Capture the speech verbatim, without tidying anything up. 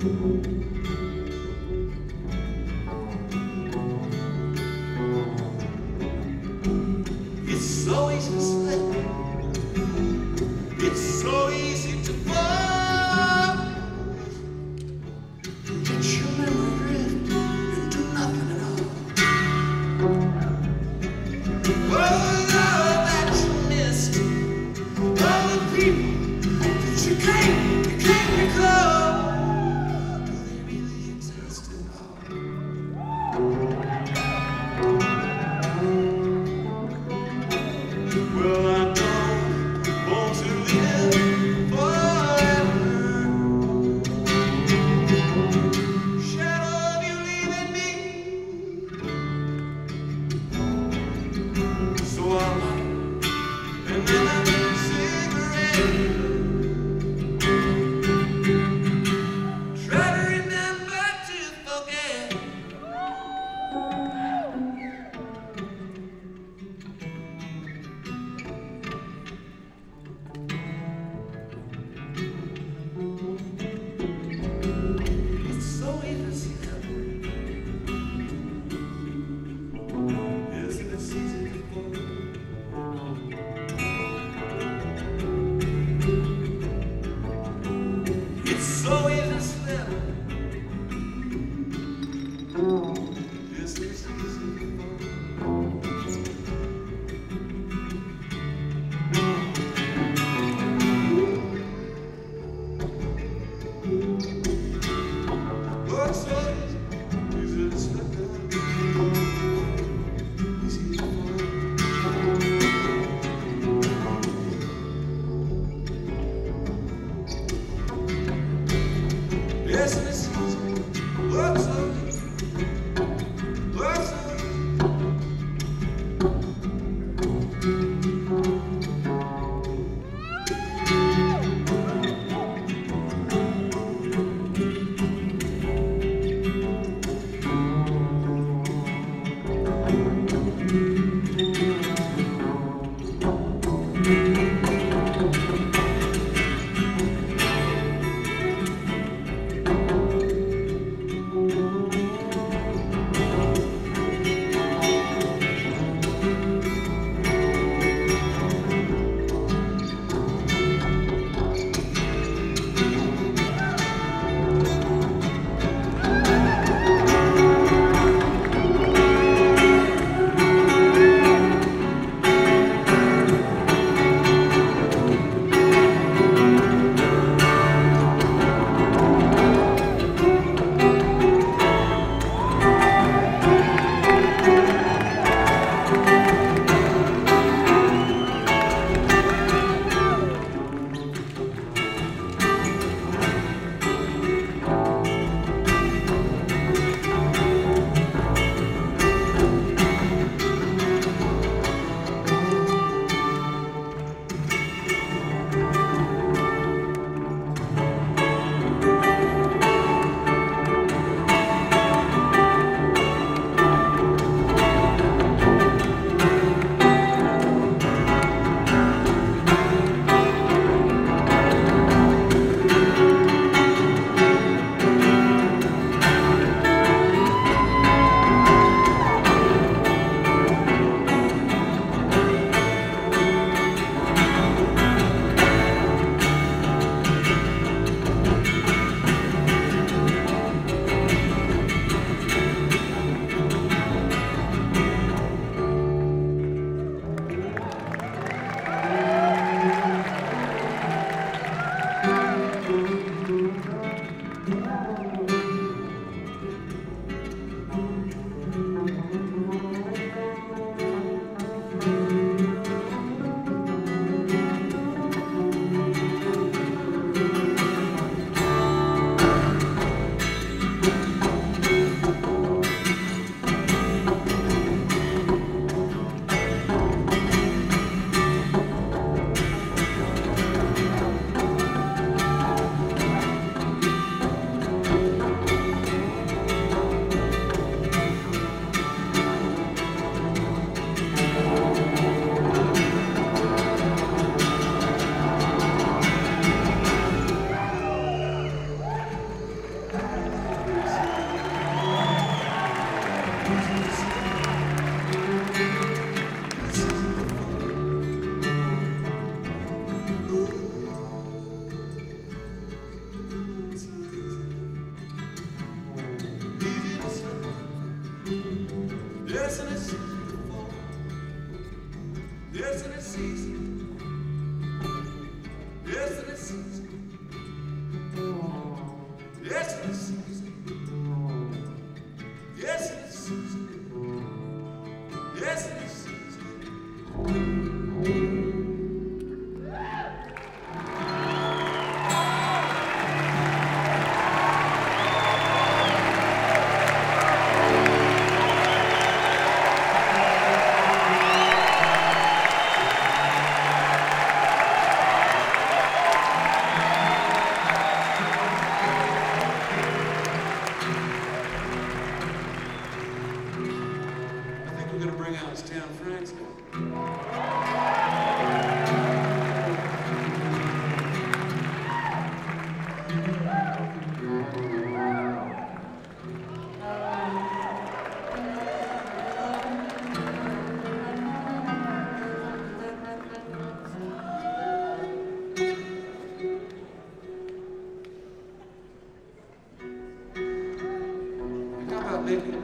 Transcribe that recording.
It's so easy to slip. It's so easy to fall. Let your memory drift and do nothing at all. All the love that you missed, all the people that you can't, you can't recall. Do they really exist at all? Well, I don't want to live forever. Shadow of you leaving me. So I'll light another cigarette. Try to remember to forget. It's so easy to slip. Yes, it's easy to fall. It's so easy to slip. Yes, it's easy to fall. Oh, it's so easy to slip. Easy to fall. Yes, it's easy. Oh, it's so easy. Oh, it's so easy. season. Yes, it's season. Yes, it's season. Yes, it's season. We're going to bring out Stan Franks now. How about maybe